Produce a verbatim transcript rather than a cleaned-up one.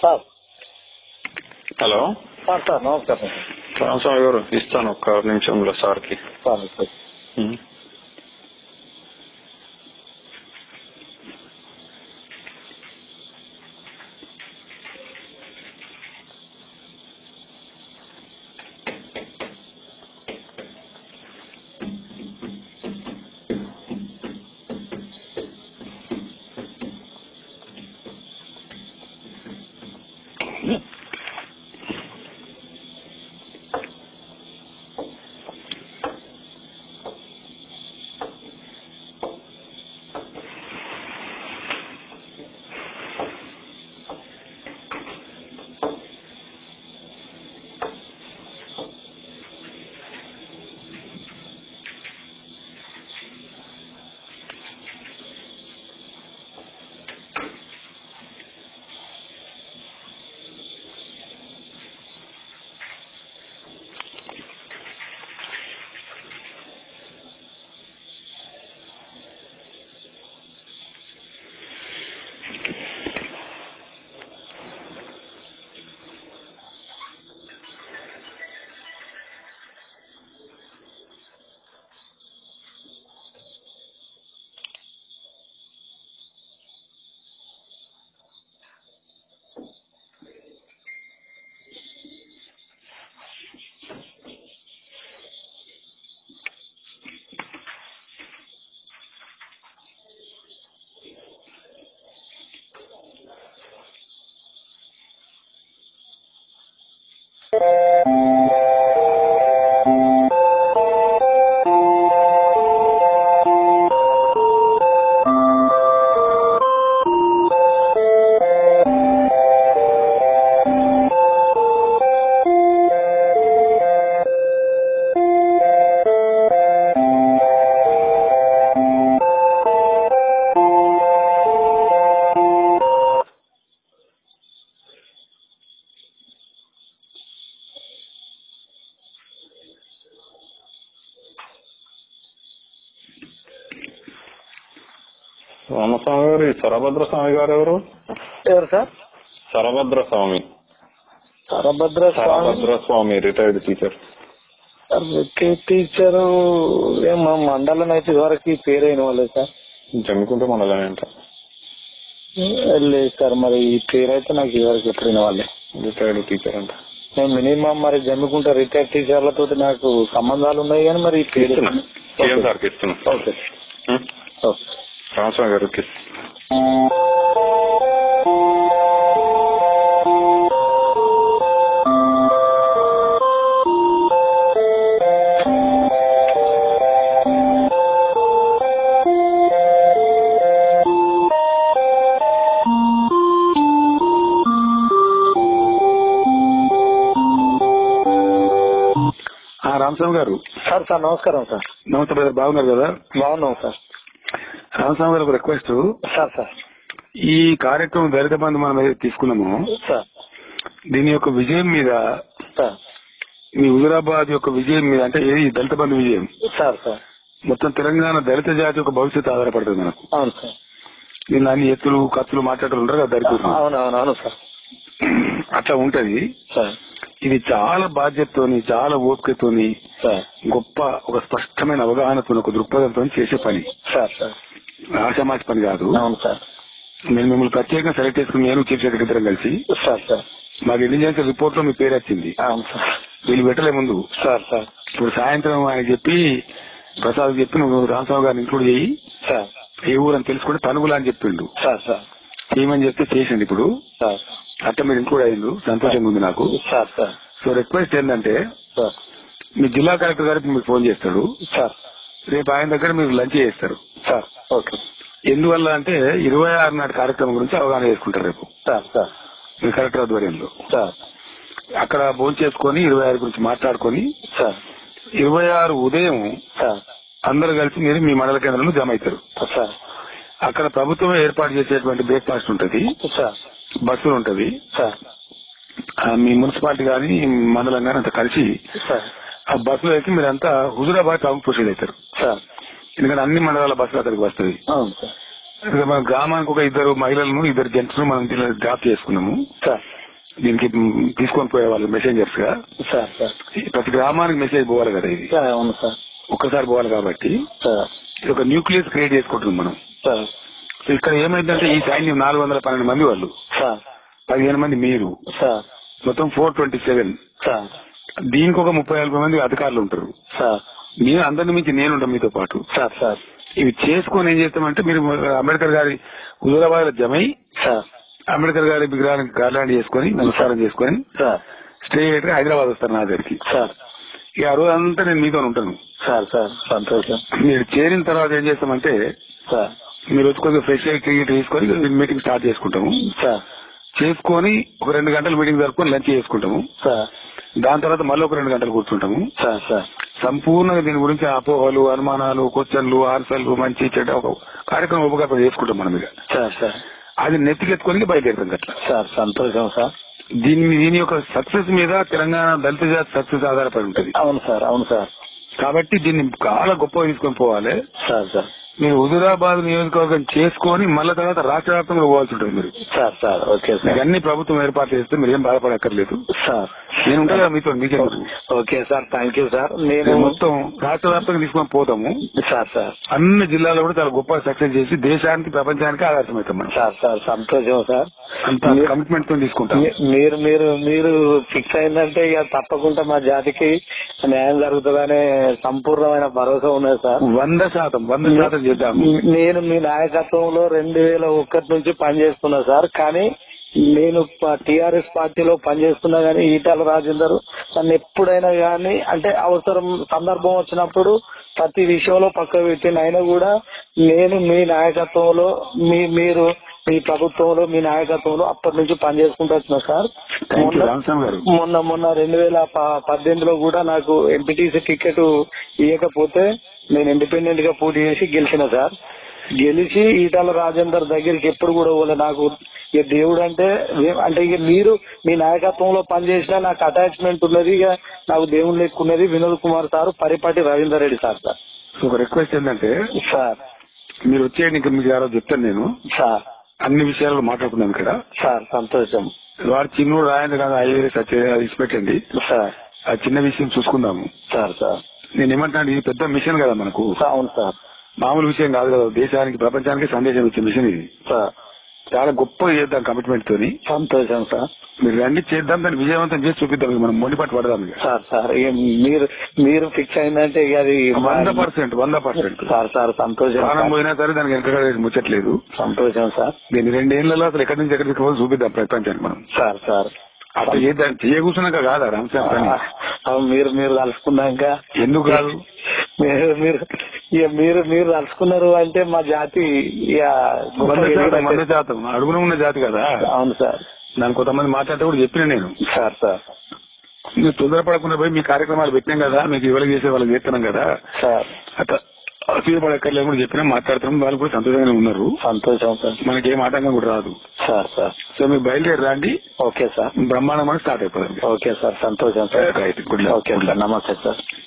Sir hello sir sir నమస్కారం రామస్వామి గారు, ఇస్తాను ఒక్క నిమిషంలో సార్కి. సార్ సార్ రామస్వామి గారు, ఈ సరభద్ర స్వామి గారు ఎవరు? ఎవరు sir? Sarabhadra Swami. Sarabhadra Sarabhadra Swami retired teacher. Teacher మా మండలం అయితే ఇదివరకు పేరైన వాళ్ళే సార్. జమ్మికుంట మండలం అంట. లేదు సార్, మరి ఈ పేరు అయితే నాకు ఇదివరకు ఎప్పుడైన వాళ్ళే. రిటైర్డ్ టీచర్ అంట. నేను మినిమం మరి జమ్మికుంట రిటైర్డ్ టీచర్లతో నాకు సంబంధాలు ఉన్నాయి కానీ మరి ఈ పేరు సార్కి ఇస్తున్నాం. ఓకే ఓకే రామస్వామి గారు. రామస్వామి గారు. సార్ సార్ నమస్కారం సార్. నమస్తే బ్రదర్, బాగున్నారు కదా? బాగున్నాం సార్. రామస్వామి గారు, ఒక రిక్వెస్ట్. సార్ సార్ ఈ కార్యక్రమం దళిత బంధు మనం ఏదైతే తీసుకున్నామో సార్, దీని యొక్క విజయం మీద సార్, మీ హుజురాబాద్ యొక్క విజయం మీద, అంటే ఏది దళిత బంధు విజయం సార్ సార్ మొత్తం తెలంగాణ దళిత జాతి యొక్క భవిష్యత్తు ఆధారపడుతుంది మనకు. అవును సార్. దీని అన్ని ఎత్తులు ఖర్చులు మాట్లాడుతూ ఉంటారు కదా దళితులు. అవునవునవును సార్. అట్లా ఉంటది సార్. ఇది చాలా బాధ్యతతోని, చాలా ఓపికతోని, గొప్ప ఒక స్పష్టమైన అవగాహనతో, ఒక దృక్పథంతో చేసే పని సార్. సార్ ఆషామాషి పని కాదు. అవును సార్. నేను మిమ్మల్ని ప్రత్యేకంగా సెలెక్ట్ చేసుకుని నేను చీఫ్ సెక్రటరీ ఇద్దరం కలిసి సార్ సార్ మాకు ఇంటెలిజెన్స్ రిపోర్ట్ లో మీ పేరు వచ్చింది. అవును సార్. వీళ్ళు పెట్టలే ముందు. సార్ సార్ ఇప్పుడు సాయంత్రం ఆయన చెప్పి, ప్రసాద్ చెప్పి నువ్వు రామస్వామి గారిని ఇంక్లూడ్ చేయి, సార్ ఏ ఊరు అని తెలుసుకుంటే తనుగులా అని చెప్పిండు. సార్ సార్ చేయమని చెప్తే చేసింది. ఇప్పుడు సార్ అట్లా మీరు ఇంక్లూడ్ అయ్యిండు, సంతోషంగా ఉంది నాకు. సార్ సార్ సో రిక్వెస్ట్ ఏంటంటే, సార్ మీ జిల్లా కలెక్టర్ గారికి మీకు ఫోన్ చేస్తాడు సార్. రేపు ఆయన దగ్గర మీరు లంచ్ చేస్తారు సార్. ఓకే. ఎందువల్ల అంటే ఇరవై ఆరు నాటి కార్యక్రమం గురించి అవగాహన చేసుకుంటారు రేపు సార్. సార్ మీ కలెక్టర్ ఆధ్వర్యంలో. సార్ అక్కడ భోజనం చేసుకుని ఇరవై ఆరు గురించి మాట్లాడుకుని సార్ ఇరవై ఆరు ఉదయం సార్ అందరు కలిసి మీరు మీ మండల కేంద్రంలో జమ అవుతారు. సార్ అక్కడ ప్రభుత్వం ఏర్పాటు చేసేటువంటి బ్రేక్ఫాస్ట్ ఉంటది, సార్ బస్సులు ఉంటది. సార్ మీ మున్సిపాలిటీ గానీ మండలం గానీ అంతా కలిసి సార్ ఆ బస్సులో ఎక్కి మీరంతా హుజురాబాద్ టౌన్ ప్రొసీడ్ అవుతారు. సార్ ఎందుకంటే అన్ని మండలాల బస్సులు అక్కడికి వస్తుంది. అవును సార్. మన గ్రామానికి ఒక ఇద్దరు మహిళలను, ఇద్దరు జెంట్స్ మనం డ్రాప్ చేసుకున్నాము. సార్ దీనికి తీసుకొని పోయే వాళ్ళు మెసెంజర్స్ గా సార్ సార్ ప్రతి గ్రామానికి మెసేజ్ పోవాలి కదా ఇది. అవును సార్. ఒక్కసారి పోవాలి కాబట్టి ఇది ఒక న్యూక్లియస్ క్రియేట్ చేసుకుంటున్నాం మనం సార్. ఇక్కడ ఏమైందంటే ఈ సైన్యం నాలుగు వందల పన్నెండు మంది వాళ్ళు సార్, పదిహేను మంది మీరు సార్, మొత్తం ఫోర్ ట్వంటీ సెవెన్ సార్. దీనికి ఒక ముప్పై నలభై మంది అధికారులు ఉంటారు సార్. నేను అందరిని మించి నేను ఉంటాను మీతో పాటు సార్. సార్ ఇవి చేసుకొని ఏం చేస్తామంటే మీరు అంబేద్కర్ గారి హుజూరాబాద్ లో జమై సార్ అంబేద్కర్ గారి విగ్రహానికి గార్లాండ్ చేసుకుని నమస్కారం చేసుకుని స్ట్రేట్ గా హైదరాబాద్ వస్తారు నా దగ్గరికి సార్. ఇక ఆ రోజు అంతా నేను మీతో ఉంటాను సార్. సార్ సంతోషం. మీరు చేరిన తర్వాత ఏం చేస్తామంటే సార్ మీరు వచ్చి కొద్దిగా ఫ్రెష్ టికెట్ తీసుకొని మీటింగ్ స్టార్ట్ చేసుకుంటాము సార్. చేసుకొని ఒక రెండు గంటలు మీటింగ్ జరుపుకొని లంచ్ చేసుకుంటాము సార్. దాని తర్వాత మళ్ళీ ఒక రెండు గంటలు కూర్చుంటాము సార్. సార్ సంపూర్ణంగా దీని గురించి అపోహలు అనుమానాలు క్వశ్చన్లు ఆన్సర్లు మంచి చెడ్డ ఒక కార్యక్రమం ఉపకల్పన చేసుకుంటాం మనం ఇక. సార్. సార్ అది నెత్తికెత్తుకొని బయలుదేరుతాం అట్లా. సార్ సంతోషం సార్. దీని దీని యొక్క సక్సెస్ మీద తెలంగాణ దళిత జాతి సక్సెస్ ఆధారపడి ఉంటుంది. అవును సార్. అవును సార్. కాబట్టి దీన్ని చాలా గొప్పగా తీసుకొని పోవాలి సార్. సార్ మీరు హుజూరాబాద్ నియోజకవర్గం చేసుకొని మళ్ళీ తర్వాత రాష్ట్ర వ్యాప్తంగా పోవాల్సి ఉంటుంది మీరు. సార్. Sir okay sir. అన్ని ప్రభుత్వం ఏర్పాటు చేస్తే మీరు ఏం బాధపడక్కర్లేదు సార్. నేను ఉంటా కదా మీతో మీకే. Okay sir thank you sir. నేను మొత్తం రాష్ట్ర వ్యాప్తంగా తీసుకొని పోతాము సార్. సార్ అన్ని జిల్లాలో కూడా చాలా గొప్ప సక్సెస్ చేసి దేశానికి ప్రపంచానికి ఆదర్శమవుతాం మనం. సార్. సార్ సంతోషం సార్. అంత కమిట్మెంట్ తో తీసుకుంటాం. మీరు మీరు మీరు ఫిక్స్ అయిందంటే ఇక తప్పకుండా మా జాతికి న్యాయం జరుగుతుందనే సంపూర్ణమైన భరోసా ఉన్నది సార్. వంద శాతం వంద శాతం చేద్దాం. నేను మీ నాయకత్వంలో రెండు వేల ఒకటి నుంచి పనిచేస్తున్నా సార్. కానీ నేను టీఆర్ఎస్ పార్టీలో పనిచేస్తున్నా గానీ ఈటల రాజేందర్ నన్ను ఎప్పుడైనా గానీ అంటే అవసరం సందర్భం వచ్చినప్పుడు ప్రతి విషయంలో పక్క పెట్టిన అయినా కూడా నేను మీ నాయకత్వంలో మీ మీరు మీ ప్రభుత్వంలో మీ నాయకత్వంలో అప్పటి నుంచి పనిచేసుకుంటూ వచ్చిన సార్. మొన్న మొన్న రెండు వేల పద్దెనిమిదిలో కూడా నాకు ఎంపీటీసీ టికెట్ ఇవ్వకపోతే నేను ఇండిపెండెంట్ గా పోటీ చేసి గెలిచిన సార్. గెలిచి ఈటల రాజేందర్ దగ్గరికి ఎప్పుడు కూడా పోలే. నాకు ఇక దేవుడు అంటే అంటే ఇక మీరు మీ నాయకత్వంలో పనిచేసినా నాకు అటాచ్మెంట్ ఉన్నది. ఇక నాకు దేవుడు లెక్కున్నది Vinod Kumar sir, Paripati Ravinder Reddy sir. Sir ఒక రిక్వెస్ట్ ఏంటంటే సార్ మీరు వచ్చేయండి ఇంకా మీకు ఆ రోజు చెప్తాను నేను సార్. అన్ని విషయాలు మాట్లాడుకున్నాం ఇక్కడ సార్. సంతోషం. వాడు చిన్నోడు రాయండి కదా ఐఏఎస్ అది ఇచ్చిపెట్టండి సార్. ఆ చిన్న విషయం చూసుకుందాము సార్. సార్ నేను ఏమంటాను ఇది పెద్ద మిషన్ కదా మనకు. అవును సార్. మామూలు విషయం కాదు కదా, దేశానికి ప్రపంచానికి సందేశం ఇచ్చే మిషన్ ఇది సార్. చాలా గొప్పగా చేద్దాం కమిట్మెంట్ తోని. సంతోషం సార్. మీరు రండి చేద్దాం, దాన్ని విజయవంతం చేసి చూపిద్దాం, మనం మొండిపాటు పడదాం. సార్ సార్ మీరు మీరు ఫిక్స్ అయిందంటే అది వంద పర్సెంట్ వంద పర్సెంట్ సార్. సార్ సంతోషం. ప్రాణం పోయినా సరే దానికి వెనక ముచ్చట్లేదు. సంతోషం సార్. దీన్ని రెండేళ్లలో అసలు ఎక్కడి నుంచి ఎక్కడికి పోవాలి చూపిద్దాం ప్రపంచానికి మనం. సార్. సార్ అట్లా చేద్దాం. చేయ కూర్చున్నాక కాదా రామశాస్త్రాన్ని మీరు మీరు తలుసుకున్నాక ఎందుకు కాదు. మీరు మీరు ఇక మీరు మీరు తలుసుకున్నారు అంటే మా జాతి ఇక వంద శాతం అడుగున ఉన్న జాతి కదా. అవును సార్. దాని కొంతమంది మాట్లాడితే కూడా చెప్పిన నేను. సార్. సార్ మీరు తొందరపడకుండా పోయి మీ కార్యక్రమాలు పెట్టినాం కదా, మీకు ఇవ్వలు చేసే వాళ్ళకి చేస్తున్నాం కదా సార్. అట్లా అసూయపడక్కర్లేదు కూడా చెప్పినా మాట్లాడుతున్నాం. వాళ్ళు కూడా సంతోషంగానే ఉన్నారు. సంతోషం సార్. మనకి ఏం ఆటంకం కూడా రాదు సార్. సార్ సో మీరు బయలుదేరి రండి. Okay sir. బ్రహ్మాండం స్టార్ట్ అయిపోతుంది. Okay sir. సంతోషం sir. Right good. Okay sir. నమస్తే సార్.